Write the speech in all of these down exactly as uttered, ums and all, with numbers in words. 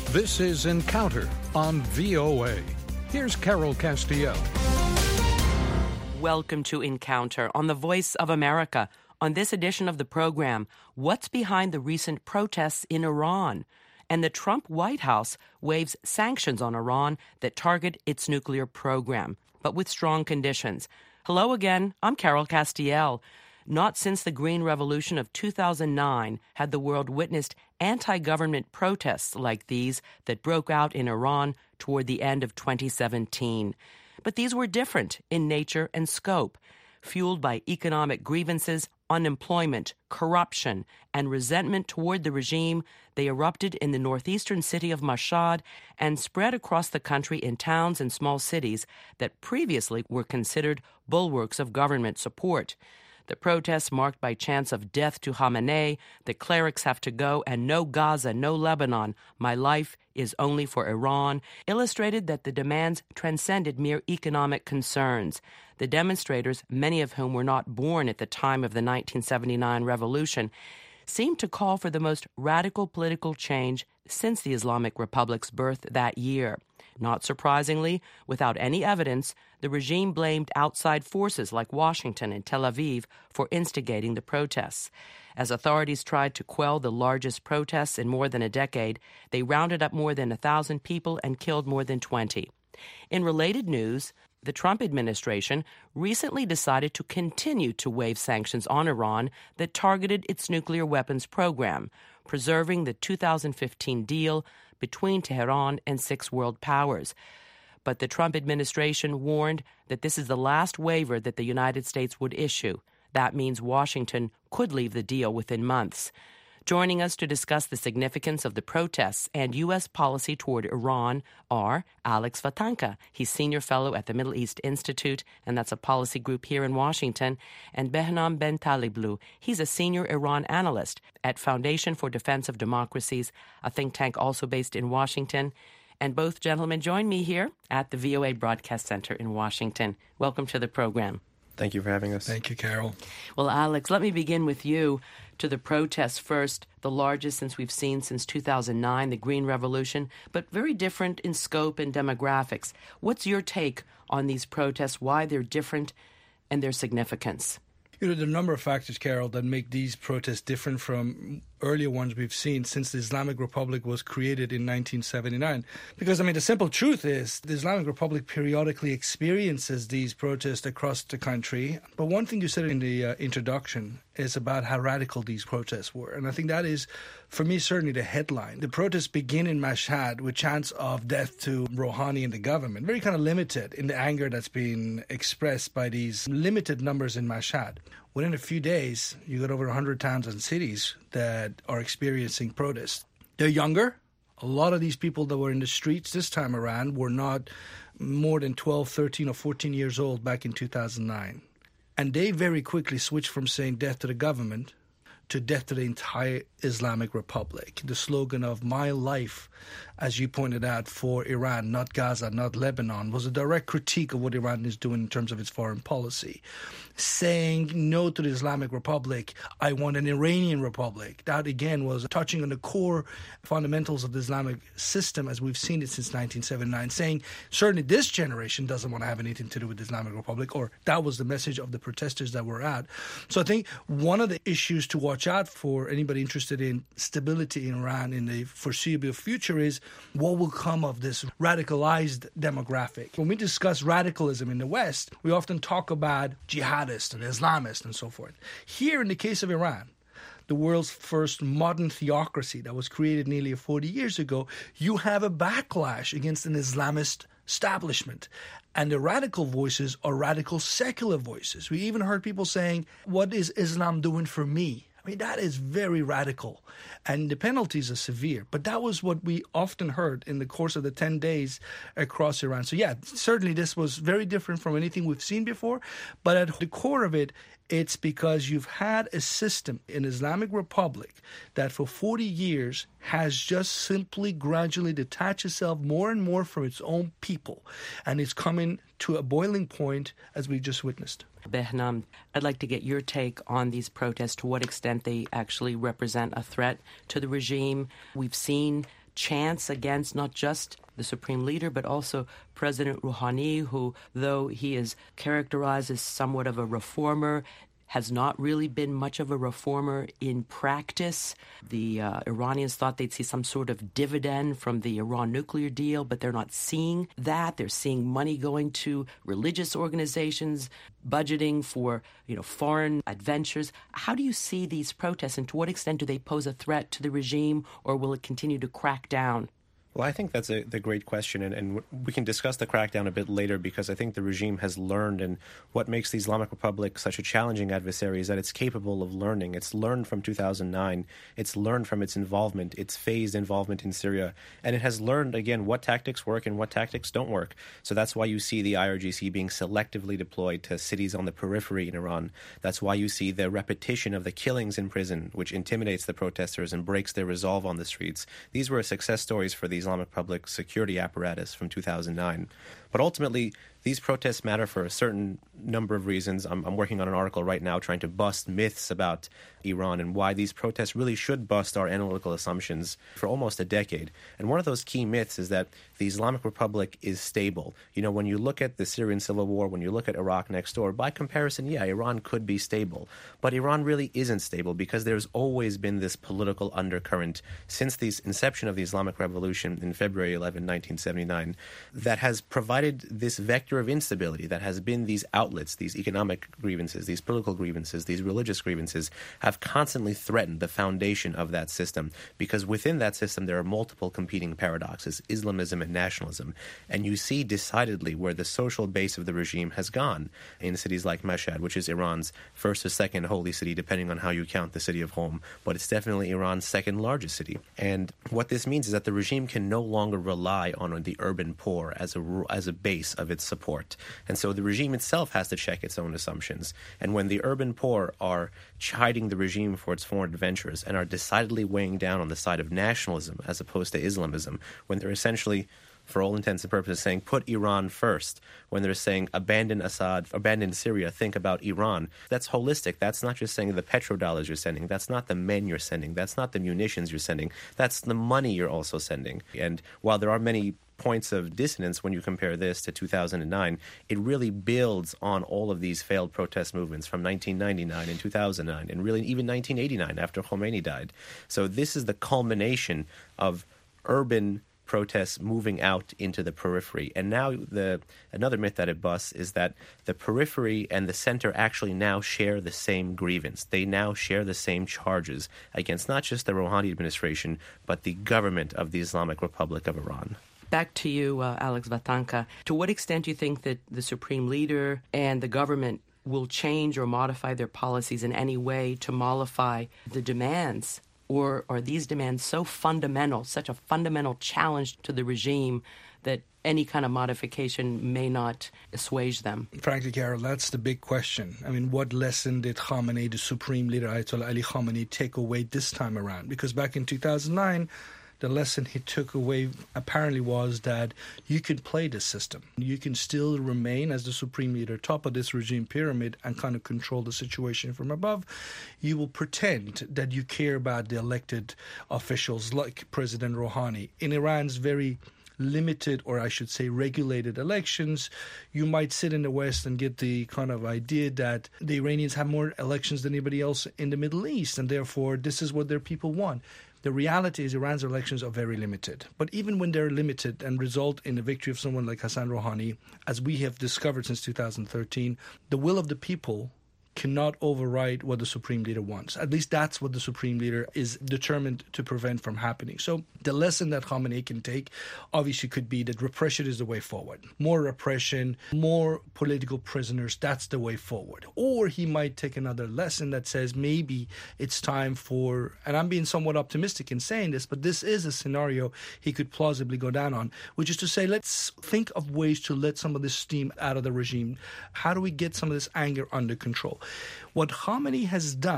This is Encounter on V O A. Here's Carol Castiel. Welcome to Encounter on the Voice of America. On this edition of the program, what's behind the recent protests in Iran? And the Trump White House waves sanctions on Iran that target its nuclear program, but with strong conditions. Hello again, I'm Carol Castiel. Not since the Green Revolution of two thousand nine had the world witnessed anti-government protests like these that broke out in Iran toward the end of twenty seventeen. But these were different in nature and scope. Fueled by economic grievances, unemployment, corruption, and resentment toward the regime, they erupted in the northeastern city of Mashhad and spread across the country in towns and small cities that previously were considered bulwarks of government support. The protests marked by chants of death to Khamenei, the clerics have to go, and no Gaza, no Lebanon, my life is only for Iran, illustrated that the demands transcended mere economic concerns. The demonstrators, many of whom were not born at the time of the nineteen seventy-nine revolution, seemed to call for the most radical political change since the Islamic Republic's birth that year. Not surprisingly, without any evidence, the regime blamed outside forces like Washington and Tel Aviv for instigating the protests. As authorities tried to quell the largest protests in more than a decade, they rounded up more than a thousand people and killed more than twenty. In related news, the Trump administration recently decided to continue to waive sanctions on Iran that targeted its nuclear weapons program, preserving the two thousand fifteen deal between Tehran and six world powers. But the Trump administration warned that this is the last waiver that the United States would issue. That means Washington could leave the deal within months. Joining us to discuss the significance of the protests and U S policy toward Iran are Alex Vatanka. He's senior fellow at the Middle East Institute, and that's a policy group here in Washington, and Behnam Bentaleblu. He's a senior Iran analyst at Foundation for Defense of Democracies, a think tank also based in Washington. And both gentlemen join me here at the V O A Broadcast Center in Washington. Welcome to the program. Thank you for having us. Thank you, Carol. Well, Alex, let me begin with you. To the protests first, the largest since we've seen since two thousand nine, the Green Revolution, but very different in scope and demographics. What's your take on these protests, why they're different, and their significance? You know, there are a number of factors, Carol, that make these protests different from earlier ones we've seen since the Islamic Republic was created in nineteen seventy-nine. Because, I mean, the simple truth is the Islamic Republic periodically experiences these protests across the country. But one thing you said in the uh, introduction is about how radical these protests were. And I think that is, for me, certainly the headline. The protests begin in Mashhad with chants of death to Rouhani and the government, very kind of limited in the anger that's being expressed by these limited numbers in Mashhad. Within a few days, you got over one hundred towns and cities that are experiencing protests. They're younger. A lot of these people that were in the streets this time around were not more than twelve, thirteen, or fourteen years old back in two thousand nine. And they very quickly switched from saying death to the government to death to the entire Islamic Republic. The slogan of my life, as you pointed out, for Iran, not Gaza, not Lebanon, was a direct critique of what Iran is doing in terms of its foreign policy. Saying no to the Islamic Republic, I want an Iranian Republic. That, again, was touching on the core fundamentals of the Islamic system as we've seen it since nineteen seventy-nine, saying certainly this generation doesn't want to have anything to do with the Islamic Republic, or that was the message of the protesters that were out. So I think one of the issues to watch out for anybody interested in stability in Iran in the foreseeable future is what will come of this radicalized demographic. When we discuss radicalism in the West, we often talk about jihadists and Islamists and so forth. Here, in the case of Iran, the world's first modern theocracy that was created nearly forty years ago, you have a backlash against an Islamist establishment. And the radical voices are radical secular voices. We even heard people saying, what is Islam doing for me? I mean, that is very radical, and the penalties are severe. But that was what we often heard in the course of the ten days across Iran. So, yeah, certainly this was very different from anything we've seen before. But at the core of it, it's because you've had a system in Islamic Republic that for forty years has just simply gradually detached itself more and more from its own people. And it's coming to a boiling point, as we just witnessed. Behnam, I'd like to get your take on these protests, to what extent they actually represent a threat to the regime. We've seen chants against not just the supreme leader, but also President Rouhani, who, though he is characterized as somewhat of a reformer, has not really been much of a reformer in practice. The uh, Iranians thought they'd see some sort of dividend from the Iran nuclear deal, but they're not seeing that. They're seeing money going to religious organizations, budgeting for, you know, foreign adventures. How do you see these protests, and to what extent do they pose a threat to the regime, or will it continue to crack down? Well, I think that's a the great question, and, and we can discuss the crackdown a bit later, because I think the regime has learned, and what makes the Islamic Republic such a challenging adversary is that it's capable of learning. It's learned from two thousand nine. It's learned from its involvement, its phased involvement in Syria, and it has learned, again, what tactics work and what tactics don't work. So that's why you see the I R G C being selectively deployed to cities on the periphery in Iran. That's why you see the repetition of the killings in prison, which intimidates the protesters and breaks their resolve on the streets. These were success stories for these Islamic Republic security apparatus from two thousand nine. But ultimately, these protests matter for a certain number of reasons. I'm, I'm working on an article right now trying to bust myths about Iran and why these protests really should bust our analytical assumptions for almost a decade. And one of those key myths is that the Islamic Republic is stable. You know, when you look at the Syrian civil war, when you look at Iraq next door, by comparison, yeah, Iran could be stable. But Iran really isn't stable, because there's always been this political undercurrent since the inception of the Islamic Revolution in February eleventh, nineteen seventy-nine, that has provided this vector of instability, that has been these outlets, these economic grievances, these political grievances, these religious grievances, have constantly threatened the foundation of that system, because within that system there are multiple competing paradoxes, Islamism and nationalism. And you see decidedly where the social base of the regime has gone in cities like Mashhad, which is Iran's first or second holy city, depending on how you count the city of Qom, but it's definitely Iran's second largest city. And what this means is that the regime can no longer rely on the urban poor as a, as a base of its support. And so the regime itself has to check its own assumptions. And when the urban poor are chiding the regime for its foreign adventures and are decidedly weighing down on the side of nationalism as opposed to Islamism, when they're essentially, for all intents and purposes, saying put Iran first, when they're saying abandon Assad, abandon Syria, think about Iran, that's holistic. That's not just saying the petrodollars you're sending. That's not the men you're sending. That's not the munitions you're sending. That's the money you're also sending. And while there are many points of dissonance when you compare this to two thousand nine, it really builds on all of these failed protest movements from nineteen ninety-nine and two thousand nine, and really even nineteen eighty-nine after Khomeini died. So this is the culmination of urban protests moving out into the periphery. And now the another myth that it busts is that the periphery and the center actually now share the same grievance. They now share the same charges against not just the Rouhani administration, but the government of the Islamic Republic of Iran. Back to you, uh, Alex Vatanka. To what extent do you think that the supreme leader and the government will change or modify their policies in any way to mollify the demands? Or are these demands so fundamental, such a fundamental challenge to the regime, that any kind of modification may not assuage them? Frankly, Carol, that's the big question. I mean, what lesson did Khamenei, the supreme leader, Ayatollah Ali Khamenei, take away this time around? Because back in two thousand nine, the lesson he took away apparently was that you can play this system. You can still remain as the supreme leader, top of this regime pyramid, and kind of control the situation from above. You will pretend that you care about the elected officials like President Rouhani. In Iran's very limited, or I should say regulated elections, you might sit in the West and get the kind of idea that the Iranians have more elections than anybody else in the Middle East, and therefore this is what their people want. The reality is Iran's elections are very limited. But even when they're limited and result in the victory of someone like Hassan Rouhani, as we have discovered since two thousand thirteen, the will of the people cannot override what the supreme leader wants. At least that's what the supreme leader is determined to prevent from happening. So the lesson that Khamenei can take obviously could be that repression is the way forward. More repression, more political prisoners, that's the way forward. Or he might take another lesson that says maybe it's time for, and I'm being somewhat optimistic in saying this, but this is a scenario he could plausibly go down on, which is to say, let's think of ways to let some of this steam out of the regime. How do we get some of this anger under control? What Khamenei has done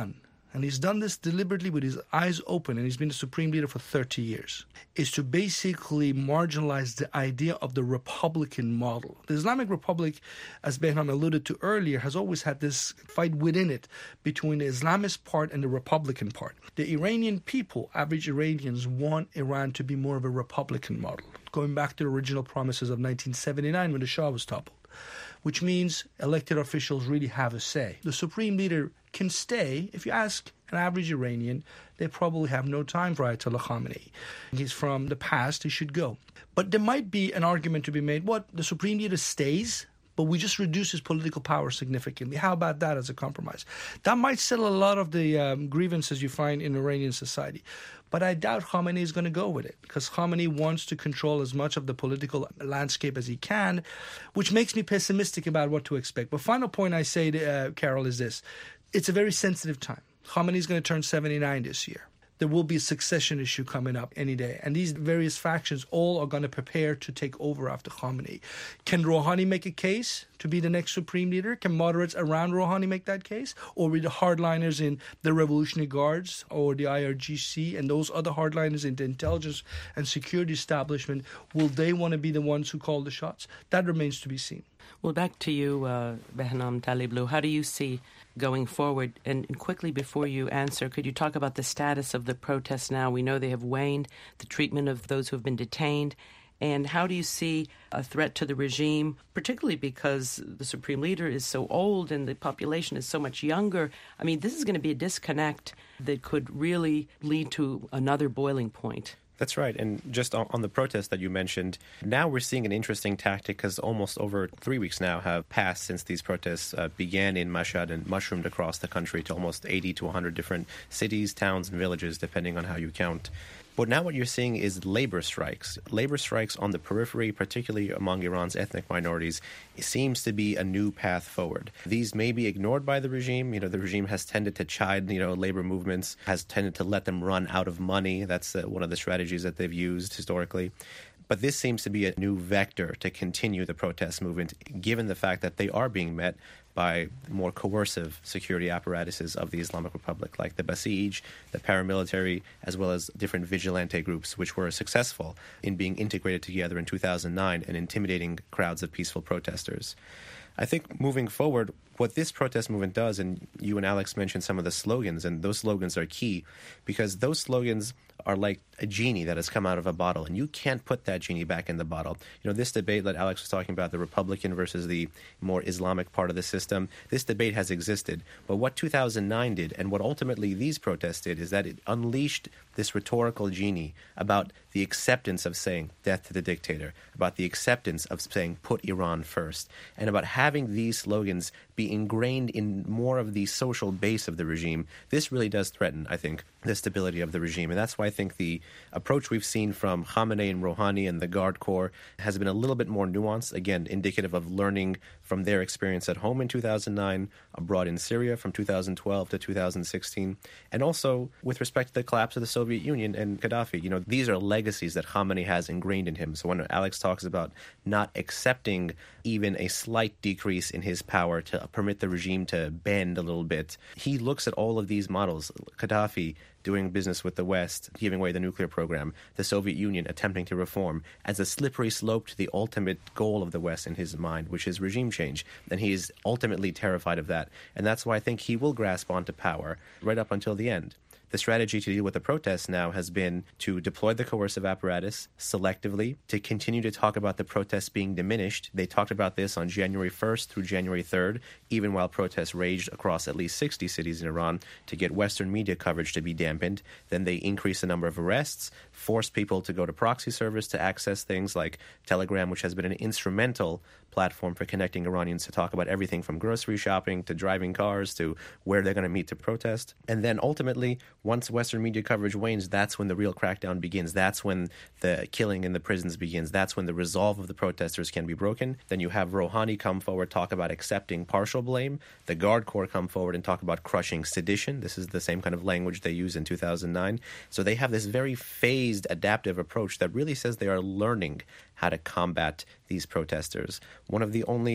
and he's done this deliberately with his eyes open, and he's been the supreme leader for thirty years, is to basically marginalize the idea of the Republican model. The Islamic Republic, as Behnam alluded to earlier, has always had this fight within it between the Islamist part and the Republican part. The Iranian people, average Iranians, want Iran to be more of a Republican model, going back to the original promises of nineteen seventy-nine when the Shah was toppled, which means elected officials really have a say. The supreme leader can stay. If you ask an average Iranian, they probably have no time for Ayatollah Khamenei. He's from the past, he should go. But there might be an argument to be made, what, the supreme leader stays, but we just reduce his political power significantly. How about that as a compromise? That might settle a lot of the um, grievances you find in Iranian society. But I doubt Khamenei is going to go with it, because Khamenei wants to control as much of the political landscape as he can, which makes me pessimistic about what to expect. But final point I say, to, uh, Carol, is this. It's a very sensitive time. Khamenei is going to turn seventy-nine this year. There will be a succession issue coming up any day. And these various factions all are going to prepare to take over after Khamenei. Can Rouhani make a case to be the next supreme leader? Can moderates around Rouhani make that case? Or will the hardliners in the Revolutionary Guards or the I R G C and those other hardliners in the intelligence and security establishment, will they want to be the ones who call the shots? That remains to be seen. Well, back to you, uh, Behnam Taleblu. How do you see going forward? And, and quickly before you answer, could you talk about the status of the protests now? We know they have waned, the treatment of those who have been detained. And how do you see a threat to the regime, particularly because the supreme leader is so old and the population is so much younger? I mean, this is going to be a disconnect that could really lead to another boiling point. That's right. And just on, on the protest that you mentioned, now we're seeing an interesting tactic, because almost over three weeks now have passed since these protests uh, began in Mashhad and mushroomed across the country to almost eighty to one hundred different cities, towns, and villages, depending on how you count. But now what you're seeing is labor strikes. Labor strikes on the periphery, particularly among Iran's ethnic minorities, seems to be a new path forward. These may be ignored by the regime. You know, the regime has tended to chide, you know, labor movements, has tended to let them run out of money. That's uh, one of the strategies that they've used historically. But this seems to be a new vector to continue the protest movement, given the fact that they are being met by more coercive security apparatuses of the Islamic Republic, like the Basij, the paramilitary, as well as different vigilante groups, which were successful in being integrated together in two thousand nine and intimidating crowds of peaceful protesters. I think moving forward, what this protest movement does, and you and Alex mentioned some of the slogans, and those slogans are key, because those slogans are like a genie that has come out of a bottle, and you can't put that genie back in the bottle. You know, this debate that Alex was talking about, the Republican versus the more Islamic part of the system, this debate has existed. But what two thousand nine did, and what ultimately these protests did, is that it unleashed this rhetorical genie about the acceptance of saying death to the dictator, about the acceptance of saying put Iran first, and about having these slogans be ingrained in more of the social base of the regime. This really does threaten, I think, the stability of the regime. And that's why I think the approach we've seen from Khamenei and Rouhani and the Guard Corps has been a little bit more nuanced, again, indicative of learning from their experience at home in two thousand nine, abroad in Syria from two thousand twelve to two thousand sixteen, and also with respect to the collapse of the Soviet Union and Gaddafi. You know, these are legacies that Khamenei has ingrained in him. So when Alex talks about not accepting even a slight decrease in his power to permit the regime to bend a little bit, he looks at all of these models. Gaddafi doing business with the West, giving away the nuclear program, the Soviet Union attempting to reform, as a slippery slope to the ultimate goal of the West in his mind, which is regime change. And he is ultimately terrified of that. And that's why I think he will grasp onto power right up until the end. The strategy to deal with the protests now has been to deploy the coercive apparatus selectively, to continue to talk about the protests being diminished. They talked about this on January first through January third, even while protests raged across at least sixty cities in Iran, to get Western media coverage to be dampened. Then they increased the number of arrests, forced people to go to proxy servers to access things like Telegram, which has been an instrumental platform for connecting Iranians to talk about everything from grocery shopping to driving cars to where they're going to meet to protest. And then ultimately, once Western media coverage wanes, that's when the real crackdown begins. That's when the killing in the prisons begins. That's when the resolve of the protesters can be broken. Then you have Rouhani come forward, talk about accepting partial blame. The Guard Corps come forward and talk about crushing sedition. This is the same kind of language they used in two thousand nine. So they have this very phased, adaptive approach that really says they are learning how to combat these protesters. One of the only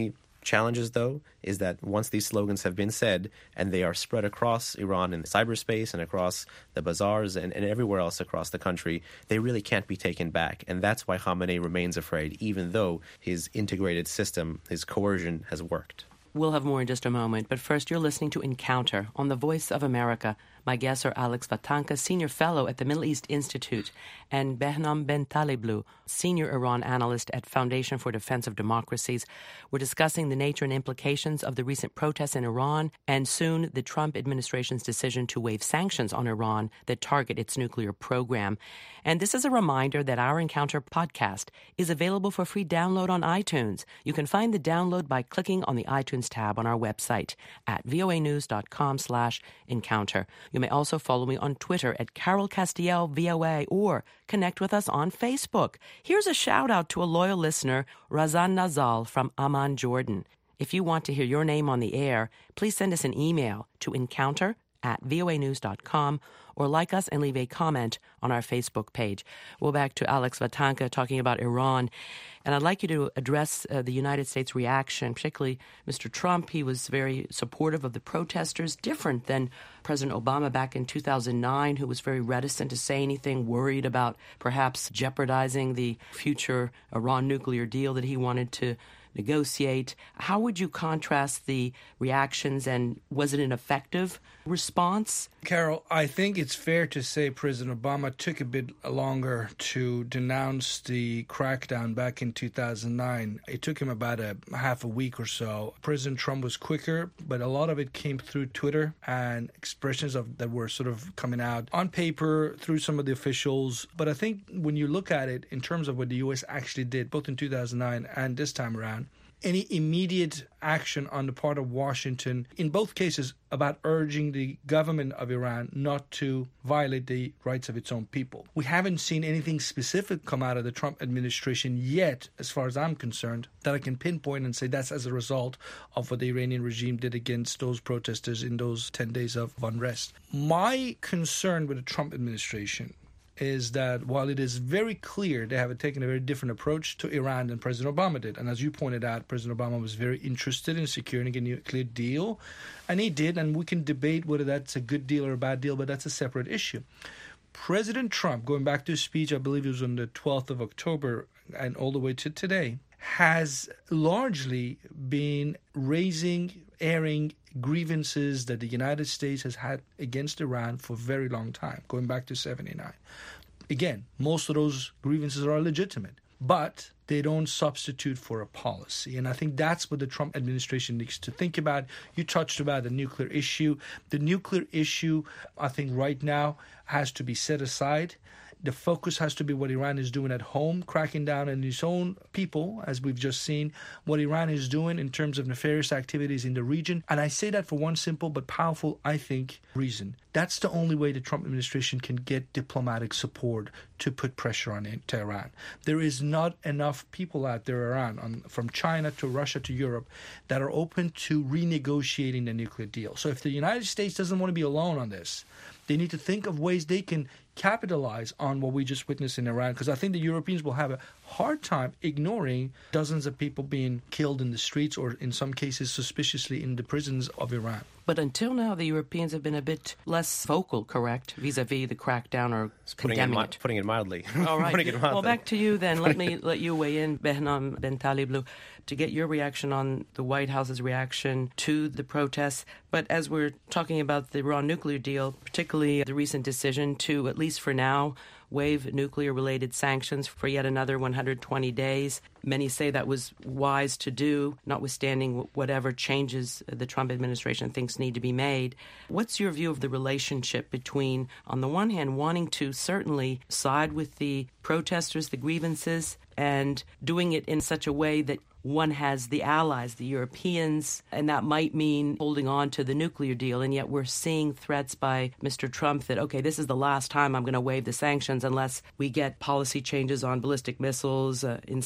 challenges, though, is that once these slogans have been said and they are spread across Iran in cyberspace and across the bazaars and, and everywhere else across the country, they really can't be taken back. And that's why Khamenei remains afraid, even though his integrated system, his coercion, has worked. We'll have more in just a moment, but first you're listening to Encounter on the Voice of America. My guests are Alex Vatanka, Senior Fellow at the Middle East Institute, and Behnam Bentaleblu, Senior Iran Analyst at Foundation for Defense of Democracies. We're discussing the nature and implications of the recent protests in Iran and soon the Trump administration's decision to waive sanctions on Iran that target its nuclear program. And this is a reminder that our Encounter podcast is available for free download on iTunes. You can find the download by clicking on the iTunes tab on our website at voanews.com slash encounter. You may also follow me on Twitter at Carol Castiel V O A or connect with us on Facebook. Here's a shout out to a loyal listener, Razan Nazal from Amman, Jordan. If you want to hear your name on the air, please send us an email to encounter at voanews dot com or like us and leave a comment on our Facebook page. Well, back to Alex Vatanka talking about Iran. And I'd like you to address uh, the United States reaction, particularly Mister Trump. He was very supportive of the protesters, different than President Obama back in two thousand nine, who was very reticent to say anything, worried about perhaps jeopardizing the future Iran nuclear deal that he wanted to negotiate. How would you contrast the reactions, and was it an effective response? Carol, I think it's fair to say President Obama took a bit longer to denounce the crackdown back in two thousand nine. It took him about a half a week or so. President Trump was quicker, but a lot of it came through Twitter and expressions of that were sort of coming out on paper through some of the officials. But I think when you look at it in terms of what the U S actually did, both in two thousand nine and this time around, any immediate action on the part of Washington, in both cases, about urging the government of Iran not to violate the rights of its own people. We haven't seen anything specific come out of the Trump administration yet, as far as I'm concerned, that I can pinpoint and say that's as a result of what the Iranian regime did against those protesters in those ten days of unrest. My concern with the Trump administration is that while it is very clear they have taken a very different approach to Iran than President Obama did, and as you pointed out, President Obama was very interested in securing a nuclear deal, and he did, and we can debate whether that's a good deal or a bad deal, but that's a separate issue. President Trump, going back to his speech, I believe it was on the twelfth of October and all the way to today, has largely been raising, airing grievances that the United States has had against Iran for a very long time, going back to seventy-nine. Again, most of those grievances are legitimate, but they don't substitute for a policy. And I think that's what the Trump administration needs to think about. You touched about the nuclear issue. The nuclear issue, I think right now, has to be set aside. The focus has to be what Iran is doing at home, cracking down on its own people, as we've just seen, what Iran is doing in terms of nefarious activities in the region. And I say that for one simple but powerful, I think, reason. That's the only way the Trump administration can get diplomatic support to put pressure on Tehran. There is not enough people out there around, on, from China to Russia to Europe, that are open to renegotiating the nuclear deal. So if the United States doesn't want to be alone on this, they need to think of ways they can capitalize on what we just witnessed in Iran, because I think the Europeans will have a hard time ignoring dozens of people being killed in the streets or in some cases suspiciously in the prisons of Iran. But until now, the Europeans have been a bit less vocal, correct, vis-a-vis the crackdown or putting condemning it, it. Putting it mildly. All right. putting it mildly. Well, back to you then. Let me let you weigh in, Behnam Bentaleblu, to get your reaction on the White House's reaction to the protests. But as we're talking about the Iran nuclear deal, particularly the recent decision to, at least for now, waive nuclear-related sanctions for yet another one hundred twenty days. Many say that was wise to do, notwithstanding whatever changes the Trump administration thinks need to be made. What's your view of the relationship between, on the one hand, wanting to certainly side with the protesters, the grievances, and doing it in such a way that one has the allies, the Europeans, and that might mean holding on to the nuclear deal, and yet we're seeing threats by Mister Trump that, okay, this is the last time I'm going to waive the sanctions unless we get policy changes on ballistic missiles, uh, inspection,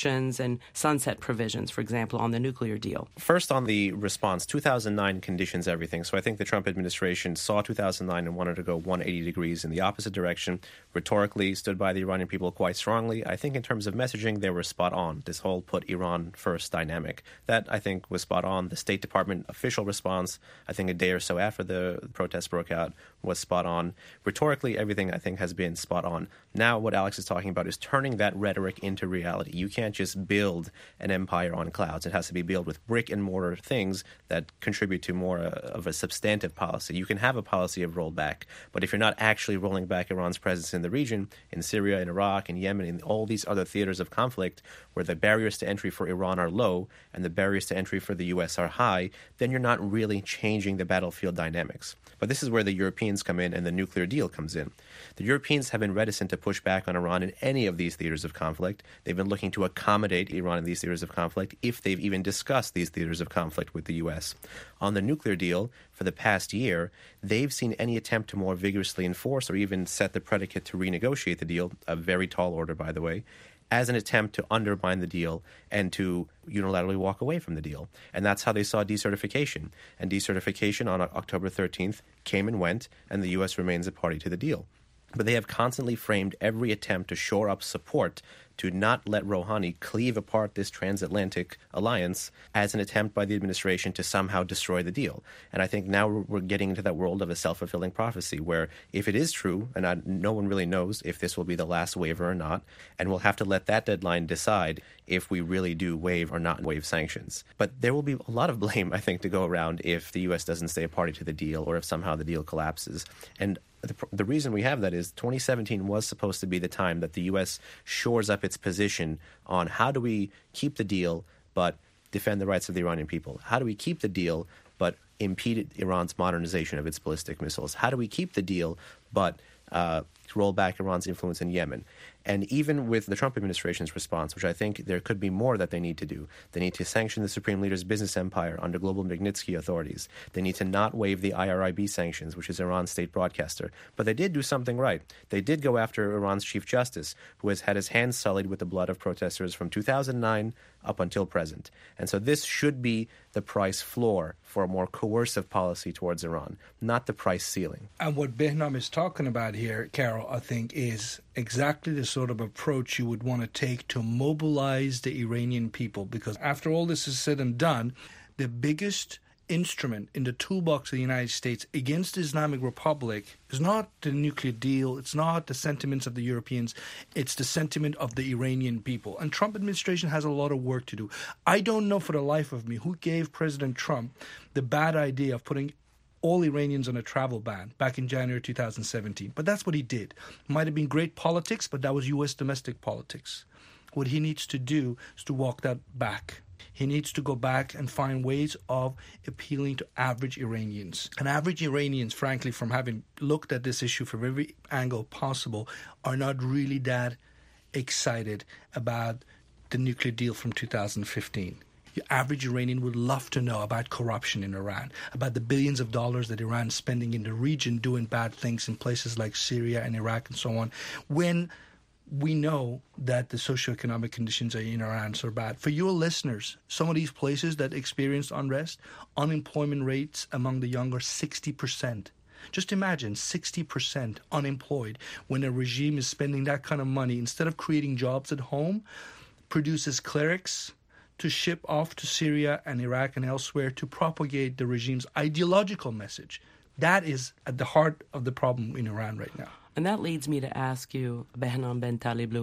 sanctions and sunset provisions, for example, on the nuclear deal? First, on the response, two thousand nine conditions everything. So I think the Trump administration saw two thousand nine and wanted to go one hundred eighty degrees in the opposite direction, rhetorically stood by the Iranian people quite strongly. I think in terms of messaging, they were spot on. This whole put Iran first dynamic. That, I think, was spot on. The State Department official response, I think a day or so after the protests broke out, was spot on. Rhetorically, everything, I think, has been spot on. Now, what Alex is talking about is turning that rhetoric into reality. You can't just build an empire on clouds. It has to be built with brick and mortar things that contribute to more uh, of a substantive policy. You can have a policy of rollback, but if you're not actually rolling back Iran's presence in the region, in Syria, in Iraq, in Yemen, in all these other theaters of conflict where the barriers to entry for Iran are low and the barriers to entry for the U S are high, then you're not really changing the battlefield dynamics. But this is where the Europeans come in and the nuclear deal comes in. The Europeans have been reticent to push back on Iran in any of these theaters of conflict. They've been looking to accommodate Iran in these theaters of conflict if they've even discussed these theaters of conflict with the U S. On the nuclear deal, for the past year, they've seen any attempt to more vigorously enforce or even set the predicate to renegotiate the deal, a very tall order, by the way, as an attempt to undermine the deal and to unilaterally walk away from the deal. And that's how they saw decertification. And decertification on October thirteenth came and went, and the U S remains a party to the deal. But they have constantly framed every attempt to shore up support to not let Rouhani cleave apart this transatlantic alliance as an attempt by the administration to somehow destroy the deal. And I think now we're getting into that world of a self-fulfilling prophecy where if it is true, and I, no one really knows if this will be the last waiver or not, and we'll have to let that deadline decide if we really do waive or not waive sanctions. But there will be a lot of blame, I think, to go around if the U S doesn't stay a party to the deal or if somehow the deal collapses. And The, the reason we have that is twenty seventeen was supposed to be the time that the U S shores up its position on how do we keep the deal but defend the rights of the Iranian people? How do we keep the deal but impede Iran's modernization of its ballistic missiles? How do we keep the deal but uh, roll back Iran's influence in Yemen? And even with the Trump administration's response, which I think there could be more that they need to do, they need to sanction the Supreme Leader's business empire under global Magnitsky authorities. They need to not waive the I R I B sanctions, which is Iran's state broadcaster. But they did do something right. They did go after Iran's chief justice, who has had his hands sullied with the blood of protesters from two thousand nine up until present. And so this should be the price floor for a more coercive policy towards Iran, not the price ceiling. And what Behnam is talking about here, Carol, I think is exactly the sort of approach you would want to take to mobilize the Iranian people. Because after all this is said and done, the biggest instrument in the toolbox of the United States against the Islamic Republic is not the nuclear deal, it's not the sentiments of the Europeans, it's the sentiment of the Iranian people. And Trump administration has a lot of work to do. I don't know for the life of me who gave President Trump the bad idea of putting all Iranians on a travel ban back in January two thousand seventeen. But that's what he did. Might have been great politics, but that was U S domestic politics. What he needs to do is to walk that back. He needs to go back and find ways of appealing to average Iranians. And average Iranians, frankly, from having looked at this issue from every angle possible, are not really that excited about the nuclear deal from two thousand fifteen. The average Iranian would love to know about corruption in Iran, about the billions of dollars that Iran's spending in the region doing bad things in places like Syria and Iraq and so on, when we know that the socioeconomic conditions in Iran are bad. For your listeners, some of these places that experienced unrest, unemployment rates among the young are sixty percent. Just imagine sixty percent unemployed when a regime is spending that kind of money, instead of creating jobs at home, produces clerics to ship off to Syria and Iraq and elsewhere to propagate the regime's ideological message. That is at the heart of the problem in Iran right now. And that leads me to ask you, Behnam Ben Taleblu,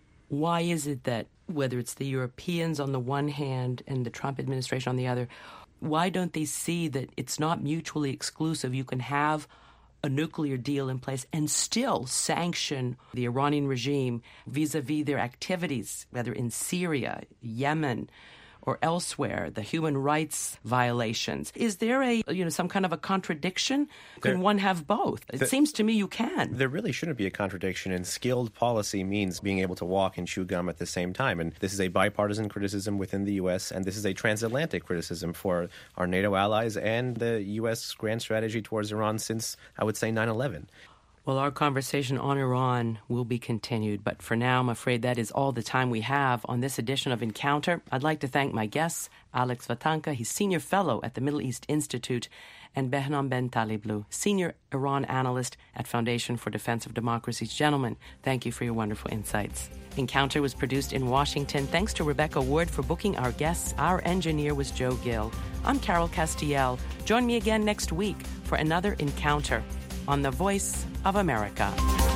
why is it that whether it's the Europeans on the one hand and the Trump administration on the other, why don't they see that it's not mutually exclusive? You can have a nuclear deal in place and still sanction the Iranian regime vis-a-vis their activities, whether in Syria, Yemen, or elsewhere, the human rights violations. Is there a, you know, some kind of a contradiction? Can there, one have both? It the, seems to me you can. There really shouldn't be a contradiction, and skilled policy means being able to walk and chew gum at the same time. And this is a bipartisan criticism within the U S, and this is a transatlantic criticism for our NATO allies and the U S grand strategy towards Iran since, I would say, nine eleven. Well, our conversation on Iran will be continued, but for now, I'm afraid that is all the time we have on this edition of Encounter. I'd like to thank my guests, Alex Vatanka, he's Senior Fellow at the Middle East Institute, and Behnam Ben Taliblu, Senior Iran Analyst at Foundation for Defense of Democracies. Gentlemen, thank you for your wonderful insights. Encounter was produced in Washington. Thanks to Rebecca Ward for booking our guests. Our engineer was Joe Gill. I'm Carol Castiel. Join me again next week for another Encounter on the Voice of America.